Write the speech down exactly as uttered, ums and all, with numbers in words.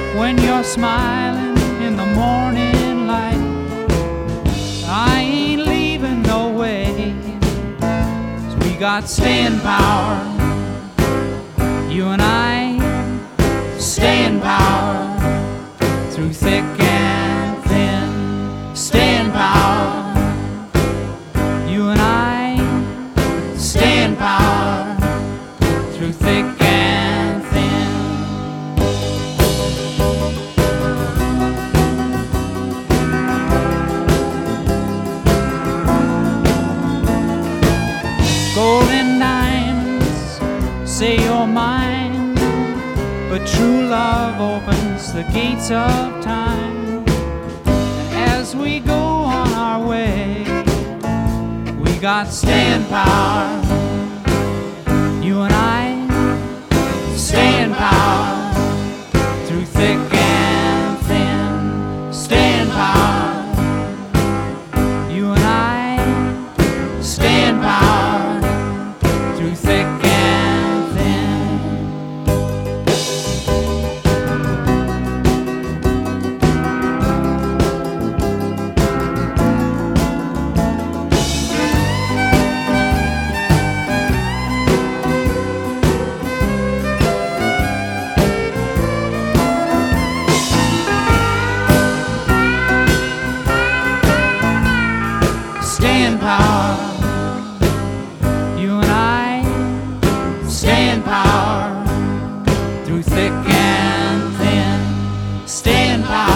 when you're smiling in the morning light. I ain't leaving no way, 'cause we got staying power. You and I, staying power, through thick and thin. Staying power. You and I, staying power, through thick and thin. Golden diamonds say you're mine, but true love opens the gates of time. And as we go on our way, we got staying power. You and I, staying power, through thick and thin. Staying power. You and I, staying power, through thick and thin. Staying power. You and I, staying power, through thick and thin. Staying power.